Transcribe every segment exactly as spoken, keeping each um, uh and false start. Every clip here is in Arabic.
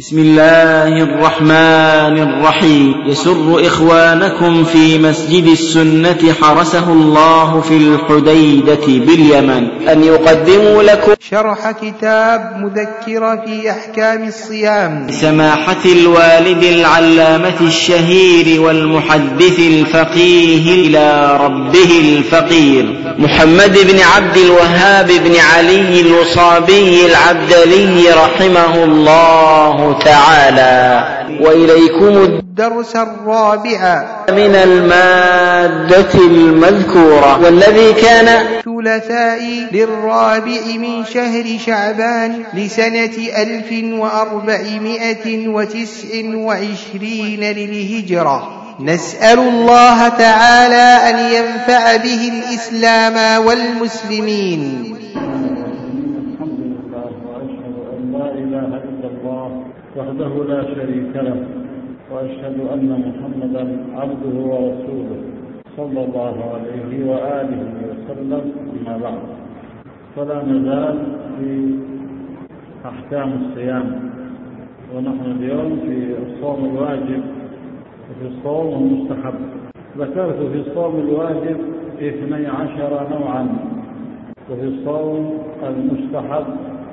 بسم الله الرحمن الرحيم. يسر إخوانكم في مسجد السنة حرسه الله في الحديدة باليمن أن يقدموا لكم شرح كتاب مذكرة في أحكام الصيام سماحة الوالد العلامة الشهير والمحدث الفقيه إلى ربه الفقير محمد بن عبد الوهاب بن علي الوصابي العبدلي رحمه الله تعالى. وإليكم الدرس الرابع من المادة المذكورة، والذي كان ثلاثاء للرابع من شهر شعبان لسنة ألف وأربعمائة وتسع وعشرين للهجرة. نسأل الله تعالى أن ينفع به الإسلام والمسلمين. وحده لا شريك له، وأشهد أن محمدا عبده ورسوله صلى الله عليه وآله وسلم. أما بعد، فلا نزال في أحكام الصيام، ونحن اليوم في الصوم الواجب وفي الصوم المستحب. ذكرت في الصوم الواجب اثني عشر نوعا، وفي الصوم المستحب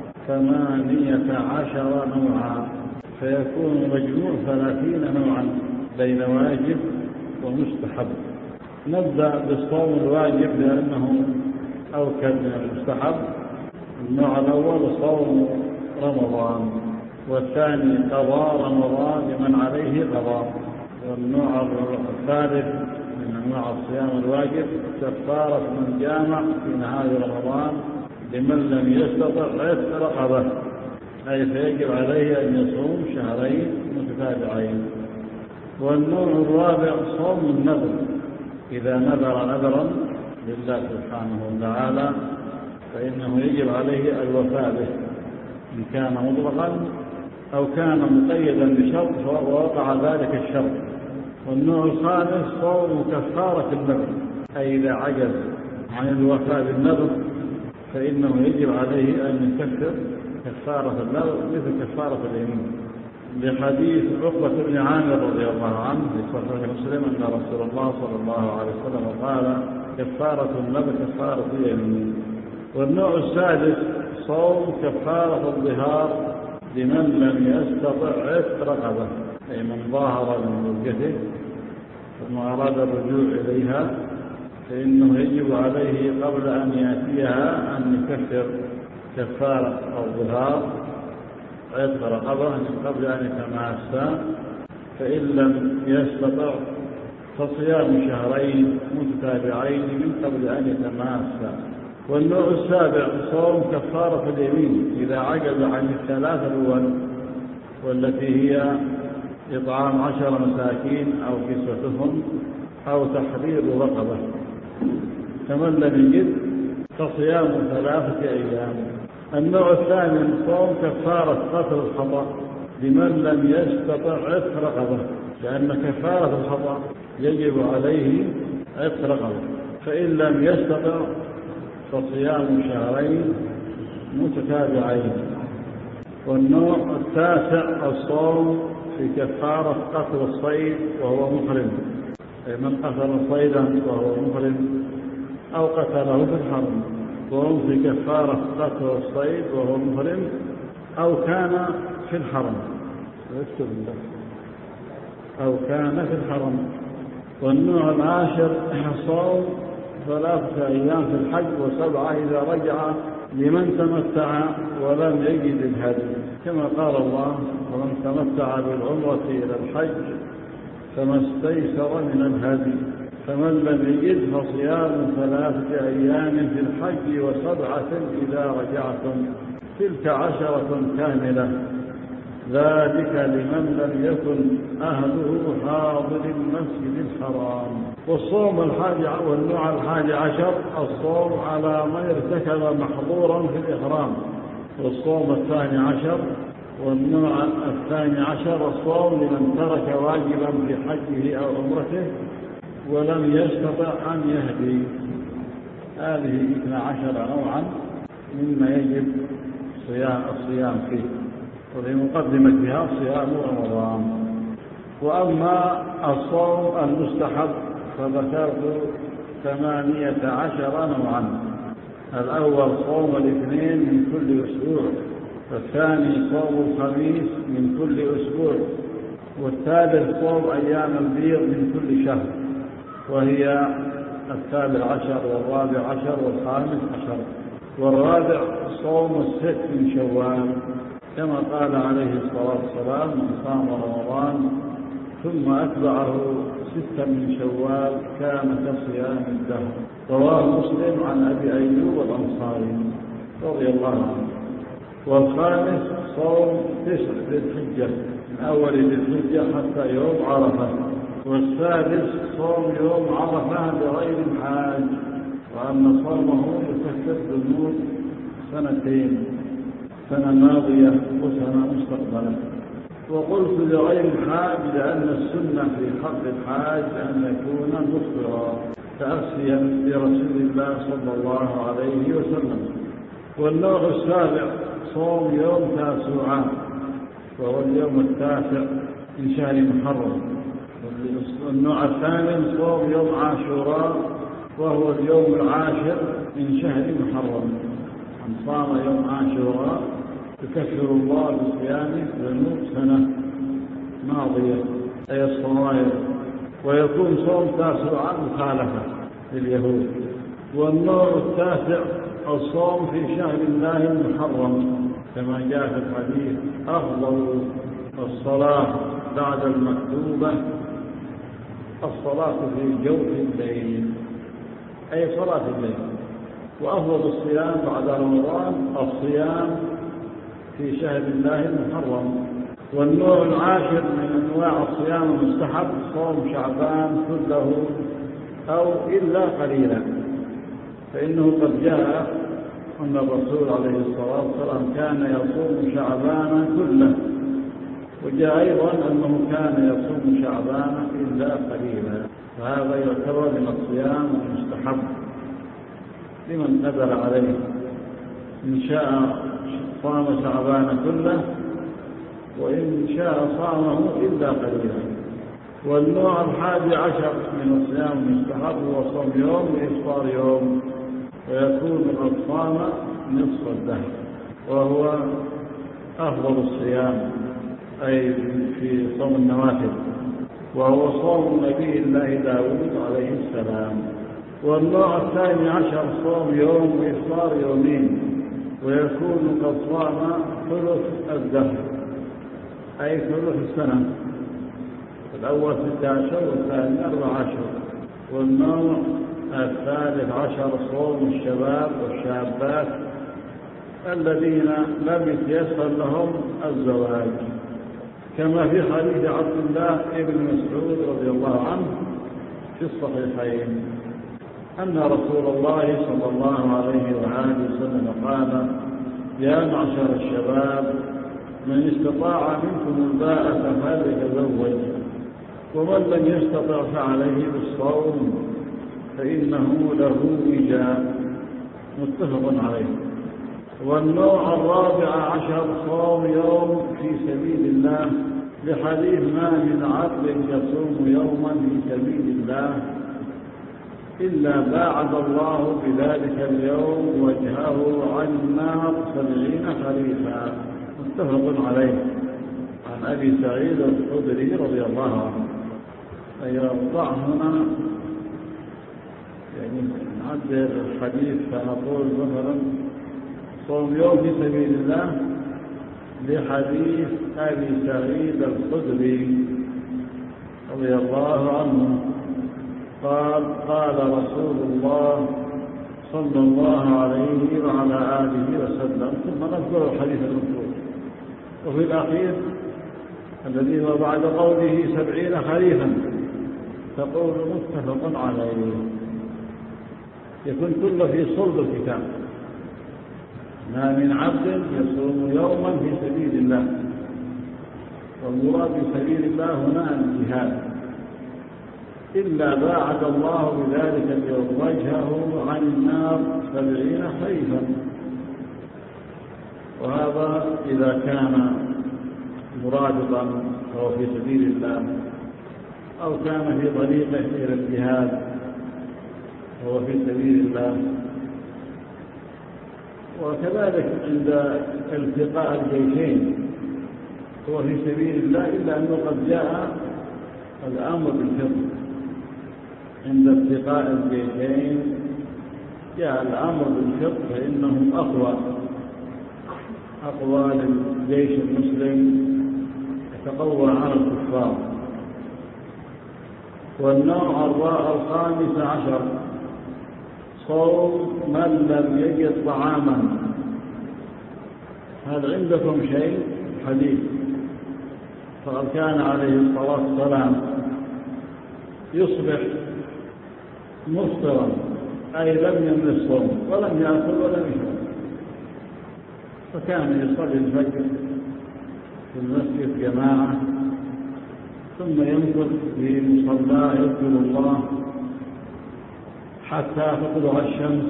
ثمانية عشر نوعا، فيكون مجموع ثلاثين نوعا بين واجب ومستحب. نبدأ بالصوم الواجب لأنه أوكد من المستحب. النوع الأول صوم رمضان، والثاني قضاء رمضان لمن عليه قضاء، والنوع الثالث من أنواع الصيام الواجب كفارة من جامع في نهار رمضان لمن لم يستطع عتق رقبة، أي فيجب عليه أن يصوم شهرين متتابعين. والنوع الرابع صوم النذر، إذا نذر نذرا لله سبحانه وتعالى فإنه يجب عليه الوفاء به، إن كان مطلقا أو كان مقيدا بشرط ووقع ذلك الشرط. والنوع الخامس صوم كفارة النذر، أي إذا عجز عن الوفاء بالنذر فإنه يجب عليه أن يكفر كفارة النذر مثل كفارة اليمين، لحديث عقبة بن عامر رضي الله عنه في صحيح مسلم أن رسول الله صلى الله عليه وسلم قال: كفارة النذر كفارة اليمين. والنوع السادس صوم كفارة الظهار لمن لم يستطع عتق رقبة، أي من ظاهر من زوجته ثم أراد الرجوع إليها فإنه يجب عليه قبل أن يأتيها أن يكفر كفارة الظهار عتق رقبة من قبل أن يتماسا، فإن لم يستطع فصيام شهرين متتابعين من قبل أن يتماسا. والنوع السابع صوم كفارة اليمين إذا عجز عن الثلاثة الأول، والتي هي إطعام عشر مساكين أو كسوتهم أو تحرير رقبة، فمن لم يجد فصيام ثلاثة أيام. النوع الثاني صوم كفارة قتل الخطأ لمن لم يستطع عتق رقبة، لأن كفارة الخطأ يجب عليه عتق رقبة، فإن لم يستطع فصيام شهرين متتابعين. والنوع التاسع الصوم في كفارة قتل الصيد وهو محرم، أي من قتل صيدا وهو محرم أو قتله في الحرم، وهم في كفارة قتل الصيد وهو محرم أو كان في الحرم أو كان في الحرم. والنوع العاشر صوم ثلاثة أيام في الحج وسبعة إذا رجع لمن تمتع ولم يجد الهدي، كما قال الله: ومن تمتع بالعمرة إلى الحج فما استيسر من الهدي، فمن لم يجد فصيام ثلاثة أيام في الحج وسبعة إذا رجعتم، تلك عشرة كاملة، ذلك لمن لم يكن أهله حاضر المسجد الحرام. والصوم الحادي والنوع الحادي عشر الصوم على من ارتكب محظورا في الإحرام. والصوم الثاني عشر والنوع الثاني عشر الصوم لمن ترك واجبا في حجه أو عمرته ولم يستطع أن يهدي. هذه اثنا عشر نوعا مما يجب الصيام فيه. وفي مقدمتها صيام رمضان. وأما الصوم المستحب فذكرت ثمانية عشر نوعا. الأول صوم الاثنين من كل أسبوع، والثاني صوم الخميس من كل أسبوع، والثالث صوم أيام البيض من كل شهر، وهي الثالث عشر والرابع عشر والخامس عشر. والرابع صوم الست من شوال، كما قال عليه الصلاة والسلام: من صام رمضان ثم أتبعه ستا من شوال كان كصيام الدهر. رواه مسلم عن أبي أيوب الأنصاري رضي الله عنه. والخامس صوم تسع ذي الحجة، من أول ذي الحجة حتى يوم عرفة. والسادس صوم يوم عرفة بغير الحاج، وأن صومه يكفر ذنوب سنتين، سنة ماضية وسنة مستقبلة. وقلت لغير الحاج لأن السنة في حق الحاج أن يكون مفطرا تأسيا برسول الله صلى الله عليه وسلم. والنوع السابع صوم يوم تاسوعا، وهو اليوم التاسع من شهر محرم. والنوع الثامن صوم يوم عاشوراء، وهو اليوم العاشر من شهر محرم. من صام يوم عاشوراء يكفر الله بصيامه ذنوب سنة ماضية أي الصغائر، ويكون صوم تاسوعا مخالفة لليهود. والنوع التاسع الصوم في شهر الله المحرم، كما جاء في الحديث: أفضل الصلاة بعد المكتوبة الصلاة في جوف الليل، أي صلاة الليل. وأفضل الصيام بعد رمضان الصيام في شهر الله المحرم. والنوع العاشر من أنواع الصيام المستحب صوم شعبان كله أو إلا قليلا، فإنه قد جاء أن الرسول عليه الصلاة والسلام كان يصوم شعبان كله، وجاء أيضا أنه كان يصوم شعبان إلا قليلا. فهذا يعتبر من الصيام المستحب لمن قدر عليه. إن شاء صام شعبان كله، وإن شاء صامه إلا قليلا. والنوع الحادي عشر من الصيام المستحب هو صوم يوم وإفطار يوم، ويكون قد صام نصف الدهر، وهو أفضل الصيام أي في صوم النوافل، وهو صوم نبي الله داود عليه السلام. والنوع الثاني عشر صوم يوم وإفطار يومين، ويكون قد صام ثلث الدهر أي ثلث السنة. الأول ستة عشر والثاني أربع عشر. والنوع الثالث عشر صوم الشباب والشابات الذين لم يتيسر لهم الزواج، كما في حديث عبد الله بن مسعود رضي الله عنه في الصحيحين أن رسول الله صلى الله عليه وآله وسلم قال: يا معشر الشباب من استطاع منكم الباءة فليتزوج، ومن لم يستطع فعليه بالصوم فإنه له وجاء، متفق عليه. والنوع الرابع عشر صوم يوم في سبيل الله، لحديث: ما من عبد يصوم يوما في سبيل الله إلا باعد الله بذلك اليوم وجهه عن النار سبعين خريفا، متفق عليه. عن أبي سعيد الخدري رضي الله عنه. فيضع هنا يعني نعدل الحديث فنقول مثلا صوم يوم في سبيل الله لحديث أبي سعيد الخدري رضي الله عنه قال: قال رسول الله صلى الله عليه وعلى آله وسلم، ثم نذكر الحديث المذكور. وفي الأخير الذي هو بعد قوله سبعين خريفا تقول: متفق عليه. يكون كله في صلب الكتاب. ما من عبد يصوم يوما في سبيل الله، والمراد بسبيل الله هنا الجهاد، إلا باعد الله بذلك اليوم وجهه عن النار سبعين خريفا. وهذا إذا كان مرابطا فهو في سبيل الله، أو كان في طريقه إلى الجهاد فهو في سبيل الله. وكذلك عند التقاء الجيشين هو في سبيل الله، إلا أنه قد جاء الأمر بالفطر. عند التقاء الجيشين جاء الأمر بالفطر، فإنه أقوى أقوى للجيش المسلم يتقوى على الكفار. والنوع الخامس عشر صوم من لم يجد طعاما. هل عندكم شيء؟ حديث. فقد كان عليه الصلاة والسلام يصبح مفطرا، أي لم يمل الصوم ولم يأكل ولم يشرب، فكان يصلي الفجر في المسجد جماعة، ثم يمكث في مصلاه يذكر الله حتى تطلع الشمس،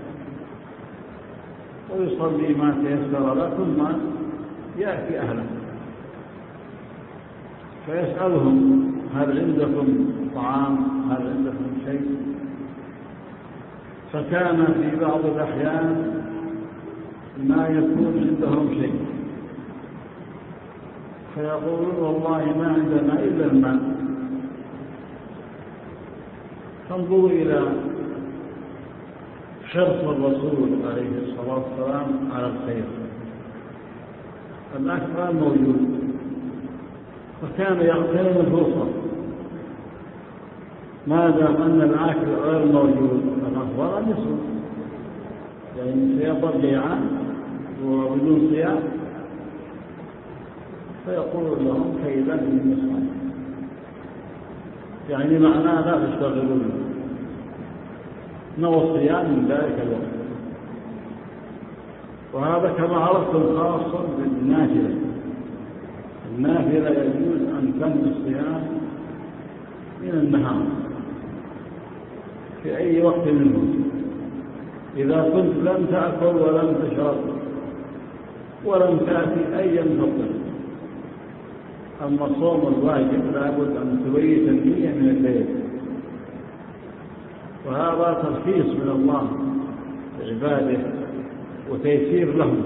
ويصلي ما تيسر له، ثم يأتي أهله فيسألهم هل عندكم طعام، هل عندكم شيء؟ فكان في بعض الأحيان ما يكون عندهم شيء، فيقولون والله ما عندنا إلا الماء. فانظروا إلى حرص الرسول عليه الصلاة والسلام على الخير. الأكل موجود، فكان يغتنم الفرصة ما دام أن الأكل غير موجود، فالأفضل أن يصوم، يعني سيظل جيعان وبدون صيام، فيقول لهم كيدا من الصيام، يعني معناه لا تشتغلون، نوى الصيام من ذلك الوقت. وهذا كما عرفتم خاص بالنافلة. النافلة يجوز أن تنوي الصيام من النهار في أي وقت منه، إذا كنت لم تأكل ولم تشرب ولم تأتي أي فطر. أما الصوم الواجب لابد أن تبيت النية من الليل، وهذا ترخيص من الله لعباده وتيسير لهم،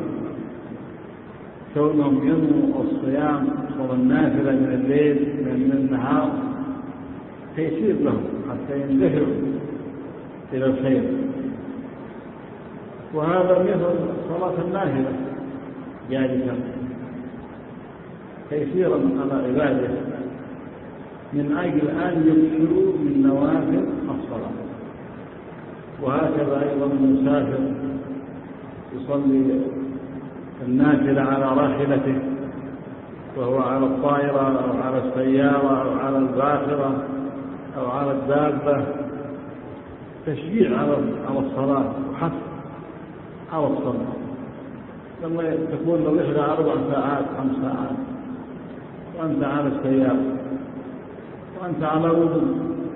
كونهم ينموا الصيام والنافلة من الليل من النهار تيسير لهم حتى يندفعوا إلى الخير. وهذا مثل صلاة النافلة جالسا تيسيرا على عباده من أجل أن يكثروا من نوافل الصلاة. وهكذا أيضا المسافر يصلي النافلة على راحلته وهو على الطائرة أو على السيارة أو على الباخرة أو على الدابة، تشجيع على الصلاة وحث على الصلاة. لما تكون لو إحدى أربع ساعات خمس ساعات وأنت على السيارة وأنت على وضوء،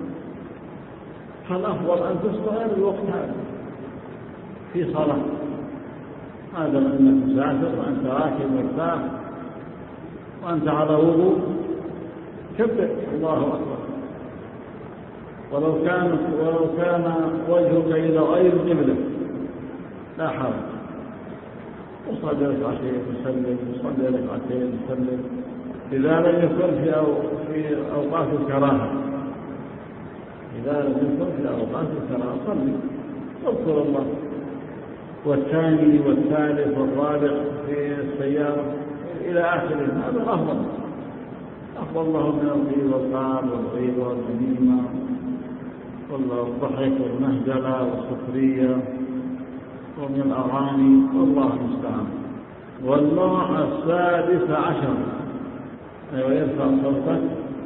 فالأفضل أن تصلي الوقت هذا في صلاة، هذا أنك مسافر وأنت راكب مرتاح وأنت على وضوء، كبر الله أكبر. ولو كان ولو كان وجهك إلى غير القبلة لا حرج، وصلي ركعتين وسلم، وصلي ركعتين وسلم، إذا لم يكن في أو في أوقات الكراهة، إذا لم يكن في أوقات الكراهة صلي واذكر الله. والثاني والثالث والرابع في السيارة إلى آخره، هذا أفضل أفضل له من الغيب والقال والغيب والنميمة والضحك والمهجلة والسخرية ومن الأغاني، والله المستعان. والنوع السادس عشر، أيوة يرفع صوتك،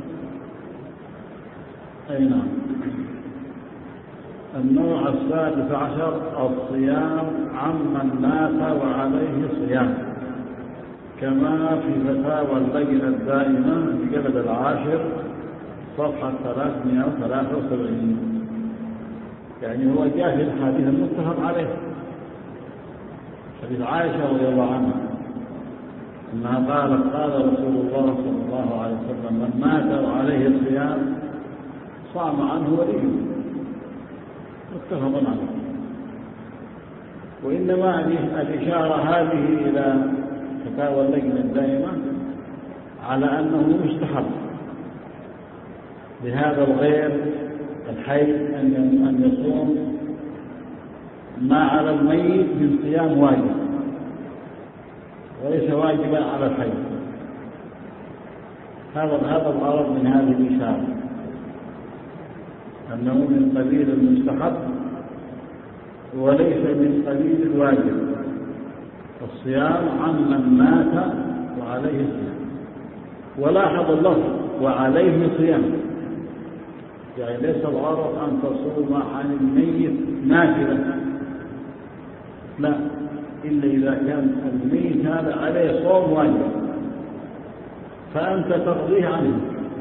أي نعم. النوع السادس عشر الصيام عمن مات وعليه صيام، كما في فتاوى اللجنة الدائمة في جلد العاشر صفحة ثلاثمائة وثلاثة وسبعين. يعني هو جاء في الحديث المتفق عليه، حديث عائشة رضي الله عنها أنها قالت قال رسول الله صلى الله عليه وسلم من مات وعليه الصيام صام عنه وليه، متفق عليه. وإنما الإشارة هذه إلى فتاوى اللجنة الدائمة على أنه مستحب لهذا الغير الحي أن يصوم ما على الميت من صيام واجب وليس واجبا على الحي. هذا هذا الغرض من هذه الإشارة، أنه من قبيل المستحب وليس من قبيل الواجب، الصيام عمن مات وعليه صيام. ولاحظ اللفظ وعليه صيام، يعني ليس الغرض أن تصوم عن الميت نافلة، لا، إلا إذا كان الميت هذا عليه صوم واجب فأنت تقضيه عنه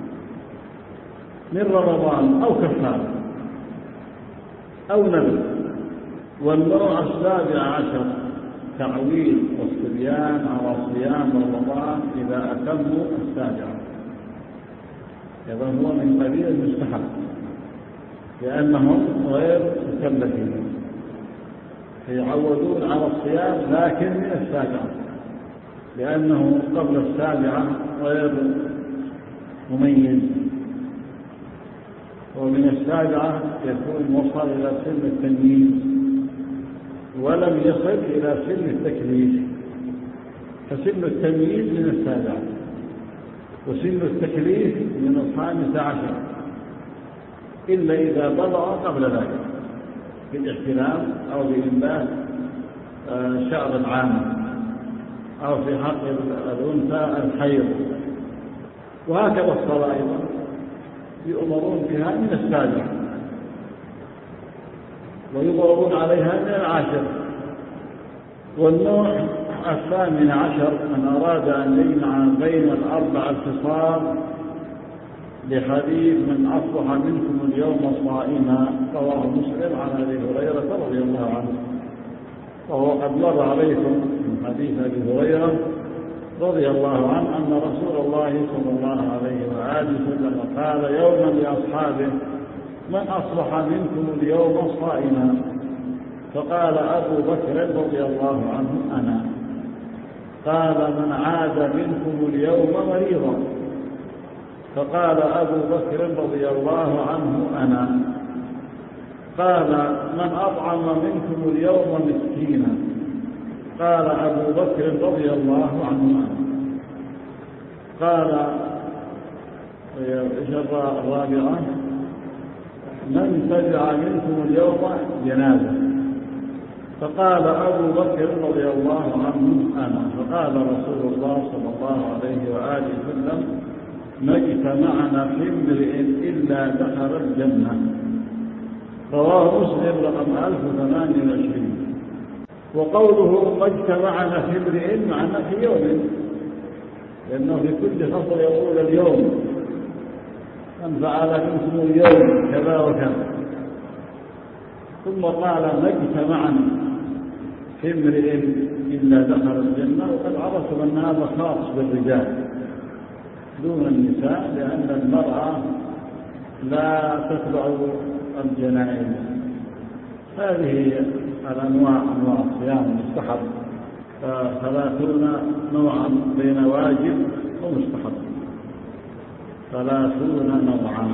من رمضان أو كفارة أو نذر. والنوع السابع عشر تعويل والصبيان على صيام رمضان إذا أتموا السابعة، إذا هو من قبيل المستحب لأنهم غير مكلفين فيعودون على الصيام لكن من السابعة، لأنه قبل السابعة غير مميز، ومن السابعة يكون وصل إلى سن التمييز ولم يصل إلى سن التكليف، فسن التمييز من السابعة وسن التكليف من الخامسة عشر، إلا إذا بلغ قبل ذلك بالاحتلام أو بإنبات شعر العام أو في حق الأنثى الحيض. وهكذا الصلاة أيضا يؤمرون بها من السابعة ويضربون عليها من العاشر. والنوع الثامن عشر من أراد أن يجمع بين الأربع الخصال لحديث من أصبح منكم اليوم صائما رواه مسلم عن أبي هريرة رضي الله عنه، وهو قد مر عليكم من حديث أبي هريرة رضي الله عنه أن رسول الله صلى الله عليه وآله وسلم قال يوما لأصحابه من أصبح منكم اليوم صائما؟ فقال أبو بكر رضي الله عنه أنا. قال من عاد منكم اليوم مريضا؟ فقال أبو بكر رضي الله عنه أنا. قال من أطعم منكم اليوم مسكينا؟ قال أبو بكر رضي الله عنه أنا. قال الشرة الرابعة من تبع منكم اليوم جنازة؟ فقال أبو بكر رضي الله عنه أنا. فقال رسول الله صلى الله عليه وآله وسلم ما اجتمعنا في امرئ إلا دخل الجنة. رواه مسلم رقم ألف وثمانية وعشرين. وقوله ما اجتمعنا في امرئ معنى في يوم، لأنه في كل فصل يقول اليوم من فعل منكم اليوم كذا وكذا، ثم قال ما اجتمعنا في امرئ إلا دخل الجنة. وقد عرفتم أن هذا خاص بالرجال دون النساء، لأن المرأة لا تتبع الجنائز. هذه الأنواع أنواع الصيام المستحب ثلاثون نوعا بين واجب ومستحب، ثلاثون نوعا.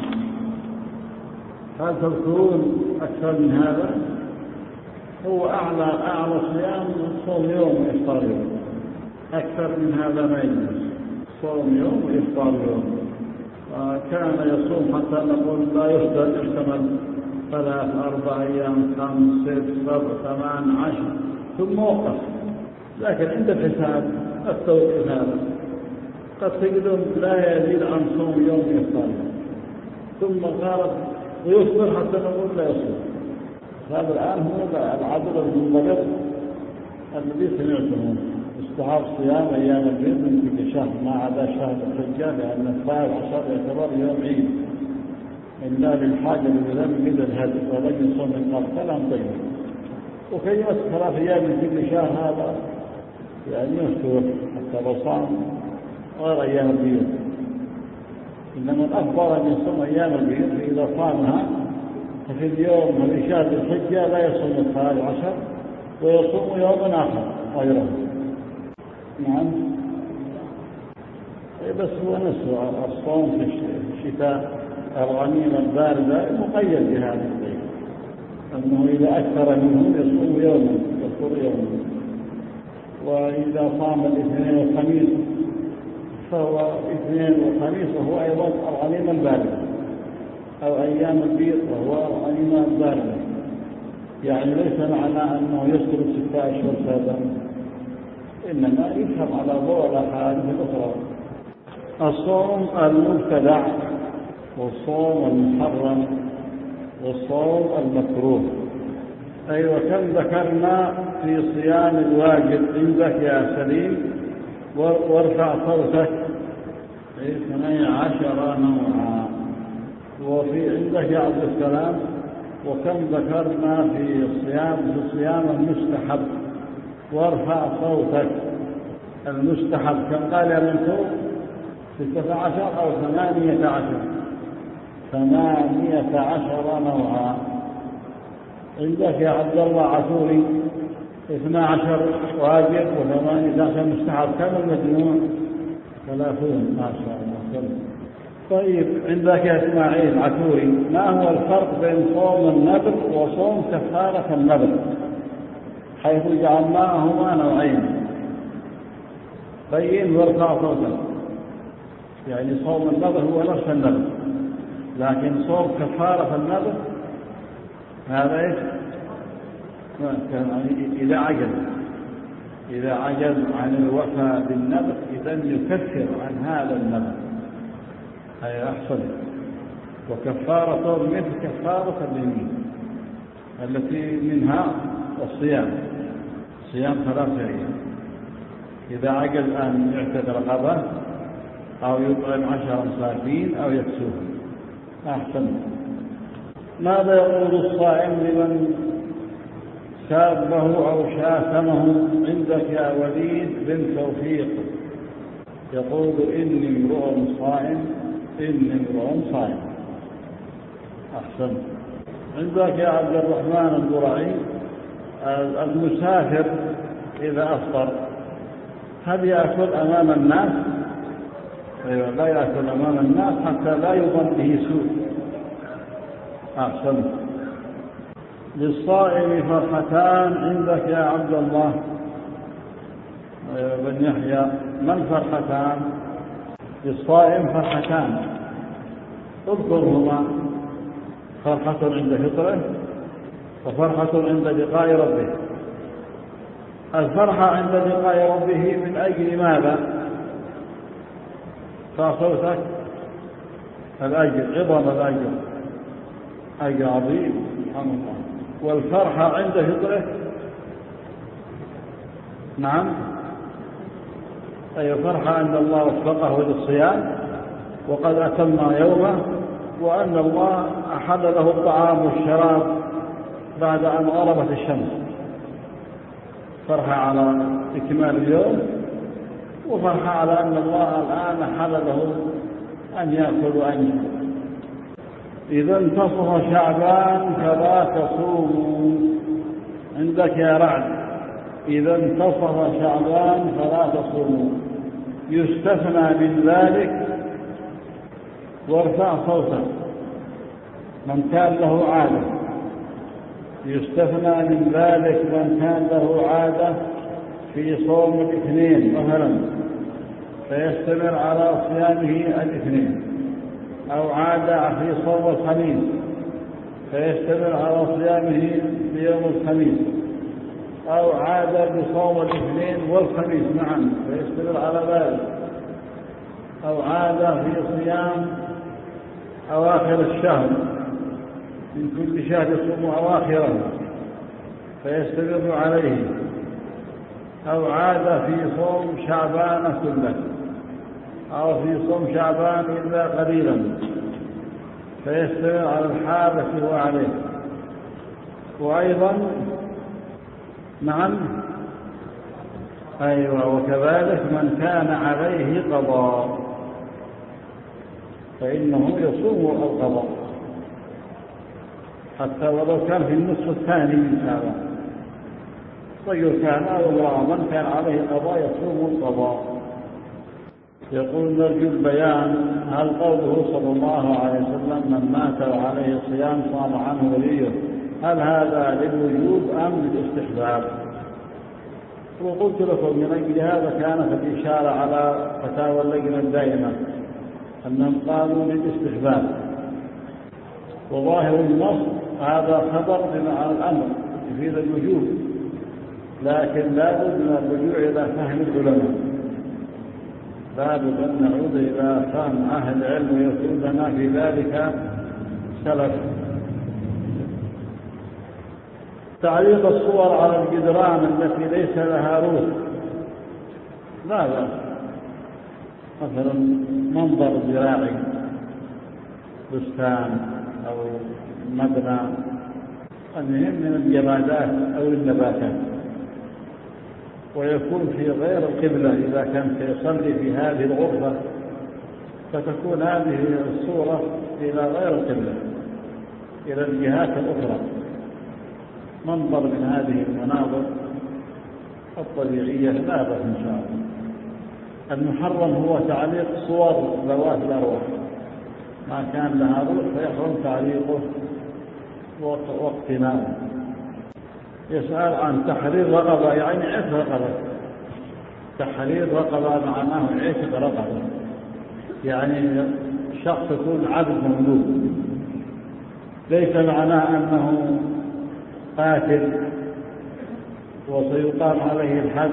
هل تذكرون أكثر من هذا؟ هو أعلى أعلى صيام صوم يوم وإفطار يوم، أكثر من هذا ما يجوز. صوم يوم وإفطار يوم. كان يصوم حتى نقول لا يفطر يحتمل ثلاث أربع أيام خمس ست سبع ثمان عشر ثم وقف. لكن عند الحساب التوقيت هذا قد تجدون لا يزيد عن صوم يوم وإفطار يوم، ثم قال ويصبر حتى نقول لا يصبر. هذا الآن هو العدد المنضبط الذي سمعتموه. استحاب صيام أيام البيض من كل شهر ما عدا شهر الحجة، لأن الثالث عشر يعتبر يوم عيد إلا للحاجة لذنب مثل الهدي ولم يصوم من قبل كلام طيب. وكلمة ثلاث أيام من كل شهر هذا يعني يفتر حتى لو صام غير أيام البيض، إنما الأفضل أن يصوم أيام البيض، فإذا صامها ففي اليوم الذي شهد الحجة لا يصوم الثالث عشر ويصوم يوم آخر غيره. نعم. بس هو نفسه الصوم في الشتاء الغنيمة الباردة مقيد بهذا الشيء، أنه إذا أكثر منه يصوم يوما يفطر يوما، وإذا صام الاثنين والخميس فهو اثنين والخميس وهو أيضا الغنيمة الباردة، أو أيام البيض وهو الغنيمة الباردة. يعني ليس معنى أنه يسكر ستة أشهر سابقا، إنما يفهم على ضوء الأحاديث الأخرى. الصوم المبتدع والصوم المحرم والصوم المكروه. أي وكم ذكرنا في صيام الواجب عندك يا سليم، وارفع صوتك، اثني عشر نوعا. وفي عندك يا عبد السلام وكم ذكرنا في الصيام في الصيام المستحب، وارفع صوتك. المستحب كم قال يا منصور؟ ستة عشر أو ثمانية عشر؟ ثمانية عشر نوعا. عندك يا عبد الله عثوري اثنى عشر واجب وثمانية عشر مستحب، كم المجموع؟ ثلاثون. ما شاء الله. طيب عندك يا إسماعيل عثوري، ما هو الفرق بين صوم النذر وصوم كفارة النذر، حيث جعلناهما نوعين؟ بين وارفع صوتك. يعني صوم النذر هو نفس النذر، لكن صوم كفارة النذر هذا ايش؟ إذا عجز إذا عجز عن الوفاء بالنذر إذا يكفر عن هذا النذر، هي أحسن. وكفارة صوم مثل كفارة اليمين التي منها الصيام، صيام ثلاثة أيام. إذا عجز أن يعتد رقبة أو يطعم عشر مساكين أو يكسوه أحسن. ماذا يقول الصائم لمن سابه أو شاتمه عندك يا وليد بن توفيق؟ يقول إني امرؤ صائم، إني امرؤ صائم. أحسن. عندك يا عبد الرحمن البرعي المسافر إذا أفطر هل يأكل أمام الناس؟ أيوة، لا يأكل أمام الناس حتى لا يظن به سوء. أحسن. للصائم فرحتان عندك يا عبد الله بن يحيى، ما الفرحتان؟ للصائم فرحتان اذكرهما، فرحة عند فطره وفرحة عند لقاء ربه. الفرحة عند لقاء ربه من أجل ماذا؟ فصوتك. الأجر، عظم الأجر، أجر عظيم سبحان الله. والفرحة عند فطره نعم أي فرحة عند الله وفقه للصيام وقد أتم يومه، وأن الله أحل له الطعام والشراب بعد أن غربت الشمس. فرحة على إكمال اليوم، وفرحة على أن الله الآن حل له أن يأكل وأن يشرب. إذا انتصف شعبان فلا تصوموا. عندك يا رعد إذا انتصف شعبان فلا تصوموا، يستثنى من ذلك، وارفع صوتك، من كان له عادة. يستثنى من ذلك من كان له عادة في صوم الاثنين مثلا فيستمر على صيامه الاثنين، أو عادة في صوم الخميس فيستمر على صيامه في يوم الخميس، أو عادة بصوم الاثنين والخميس معا فيستمر على ذلك، أو عادة في صيام أواخر الشهر من كل شهر يصوم أواخره فيستمر عليه، أو عادة في صوم شعبان كله، أو في صوم شعبان إلا قليلا فيستمر على الحال التي هو عليه. وأيضا نعم أيوة. وكذلك من كان عليه قضاء فإنه يصوم القضاء حتى ولو كان في النصف الثاني من شعبان. رجل كان أو امرأة من كان عليه قضاء يصوم القضاء. يقول نرجو البيان هل قوله صلى الله عليه وسلم من مات وعليه صيام صام عنه وليه هل هذا للوجوب أم للاستحباب؟ وقلت لكم من أجل هذا كانت الإشارة على فتاوى اللجنة الدائمة أنهم قالوا للاستحباب، وظاهر النص هذا خبر بمعنى الأمر يفيد الوجوب، لكن لا بد من الرجوع إلى فهم العلماء، لا بد أن نعود إلى فهم أهل العلم ويكون لنا في ذلك سلف. تعليق الصور على الجدران التي ليس لها روح لا بأس، مثلا منظر زراعي بستان أو مبنى، المهم من الجمادات أو النباتات، ويكون في غير القبلة إذا كان سيصلي في هذه الغرفة فتكون هذه الصورة إلى غير القبلة إلى الجهات الأخرى. منظر من هذه المناظر الطبيعية لا بأس إن شاء الله. المحرم هو تعليق صور ذوات الأرواح، ما كان لها روح فيحرم تعليقه واقتناؤه. يسأل عن تحرير رقبة، يعني عتق رقبة. تحرير رقبة معناه عتق رقبة، يعني شخص يكون عبد مملوك، ليس معناه أنه قاتل وسيقام عليه الحد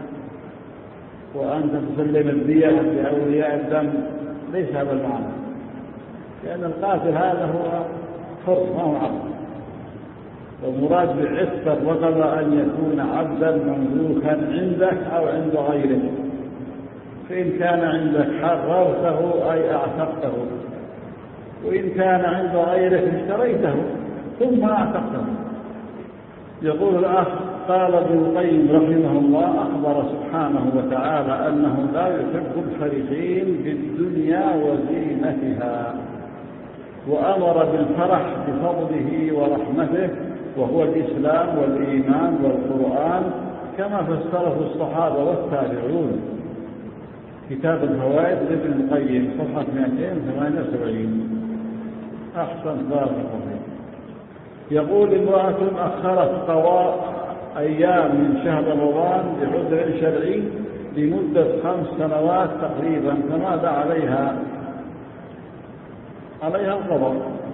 وأنت تسلم الدية لأولياء الدم، ليس هذا المعنى، لأن القاتل هذا هو حر ما هو عبد. والمراد بعتق الرقبة أن يكون عبدا مملوكا عندك أو عند غيرك، فإن كان عندك حررته أي أعتقته، وإن كان عند غيرك اشتريته ثم أعتقته. يقول الأخ قال ابن القيم رحمه الله أخبر سبحانه وتعالى أنه لا يحب الفرحين بالدنيا وزينتها، وأمر بالفرح بفضله ورحمته وهو الإسلام والإيمان والقرآن كما فسره الصحابة والتابعون. كتاب الفوائد لابن القيم صفحة مئتين وثمانية وسبعين. أحسن بارك الله. يقول امرأة أخرت قضاء أيام من شهر رمضان بعذر شرعي لمدة خمس سنوات تقريبا، فماذا عليها؟ عليها القضاء.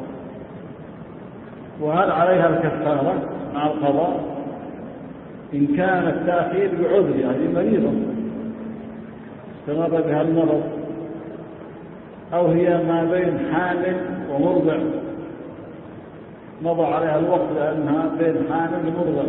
وهل عليها الكفارة مع القضاء؟ إن كان التأخير بعذر، يعني مريضة استمر بها المرض، أو هي ما بين حامل ومرضع مضى عليها الوقت لأنها بين حامل ومرضع،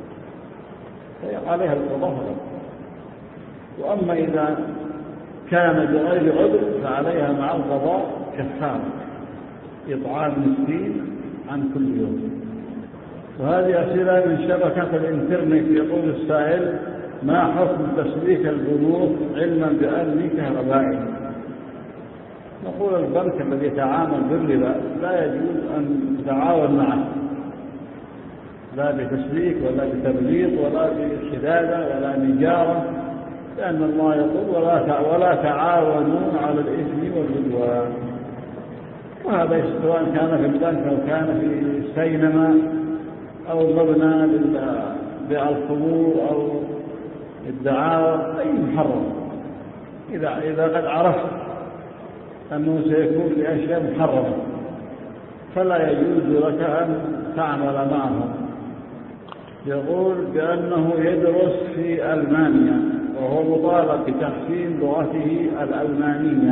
عليها القضاء. وأما إذا كان بغير عذر فعليها مع القضاء كفارة إطعام مسكين عن كل يوم. وهذه أسئلة من شبكة الإنترنت. يقول السائل: ما حكم تسليك البنوك علما بأني كهربائي؟ نقول البنك الذي يتعامل بالربا لا يجوز أن تتعاون معه، لا بتسليك ولا بتبليط ولا بشدادة ولا نجارة، لأن الله يقول: ولا ولا تعاونوا على الإثم والعدوان. وهذا سواء كان في البنك أو كان في السينما أو مبنى لبيع الخمور أو الدعاوى، أي محرم إذا إذا قد عرفت أنه سيكون لأشياء محرمة فلا يجوز لك أن تعمل معهم. يقول بأنه يدرس في ألمانيا وهو مطالب بتحسين لغته الألمانية.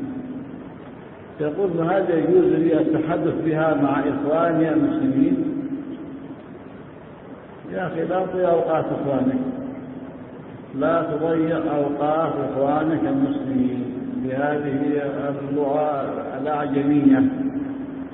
يقول: هذا يجوز لي التحدث بها مع إخواني المسلمين؟ يا أخي لا تضيع أوقات إخوانك، لا تضيع أوقات إخوانك المسلمين بهذه اللغة الأعجمية.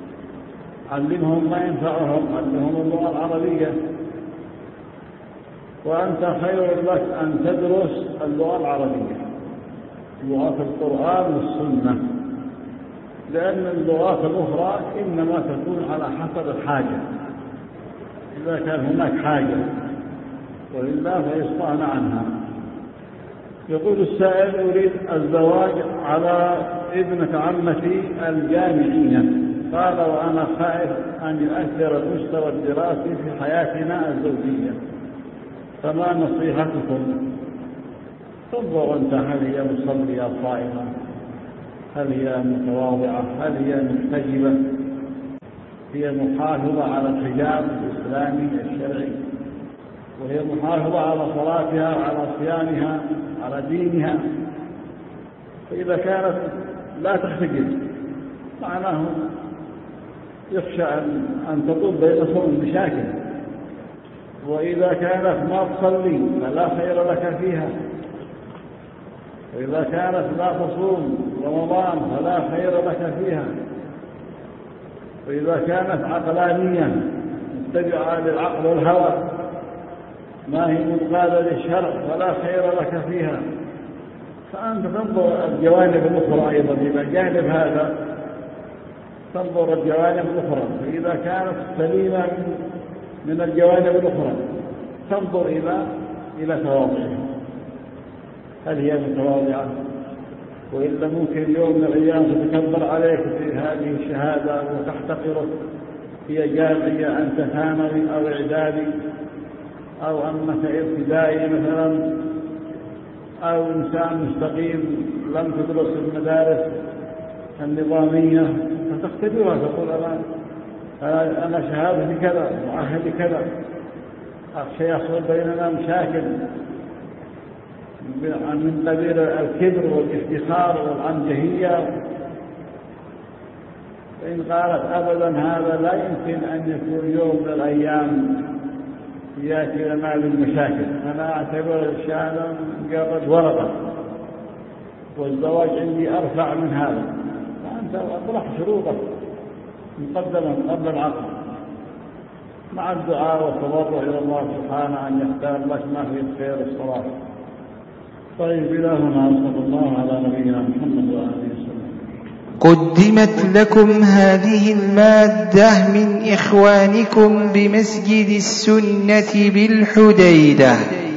علمهم ما ينفعهم، علمهم اللغة العربية. وأنت خير لك أن تدرس اللغة العربية، لغة القرآن والسنة، لأن اللغات الأخرى إنما تكون على حسب الحاجة، إذا كان هناك حاجة، وإلا فيستغنى عنها. يقول السائل: أريد الزواج على ابنة عمتي الجامعية، قال وأنا خائف أن يؤثر المستوى الدراسي في حياتنا الزوجية، فما نصيحتكم؟ تنظر أنت، هل هي مصلية صائمة؟ هل هي متواضعة؟ هل هي محتجبة؟ هي محافظة على الحجاب الإسلامي الشرعي، وهي محافظة على صلاتها وعلى صيامها على دينها. فإذا كانت لا تحتجب معناه يخشى أن تطول بينهم مشاكل، وإذا كانت ما تصلي فلا خير لك فيها، وإذا كانت لا تصوم رمضان فلا خير لك فيها، وإذا كانت عقلانية متبعة للعقل والهوى ما هي منقادة للشرع فلا خير لك فيها. فأنت تنظر الجوانب الأخرى أيضا، إلى جانب هذا تنظر الجوانب الأخرى، فإذا كانت سليمة من الجوانب الأخرى تنظر إلى إلى تواضعها، هل هي متواضعة؟ وإلا ممكن يوم من الأيام تتكبر عليك في هذه الشهادة وتحتقرك، هي جامعية أنت ثانوي أو إعدادي أو أنك ابتدائي مثلا، أو إنسان مستقيم لم تدرس المدارس النظامية فتختبرها، تقول أنا أنا شهادتي كذا ومؤهلي كذا، أخشى يحصل بيننا مشاكل من قبيل الكبر والافتخار والعنجهية. فإن قالت أبدا هذا لا يمكن أن يكون يوم من الأيام يأتي لنا بالمشاكل، أنا أعتبر الشهادة مجرد ورقة والزواج عندي أرفع من هذا، فأنت أطرح شروطك مقدما قبل العقد مع الدعاء والتضرع إلى الله سبحانه أن يختار لك ما فيه الخير والصلاح. طيب، إلى هنا صلى الله على نبينا محمد وآله وسلم. قدمت لكم هذه المادة من إخوانكم بمسجد السنة بالحديدة.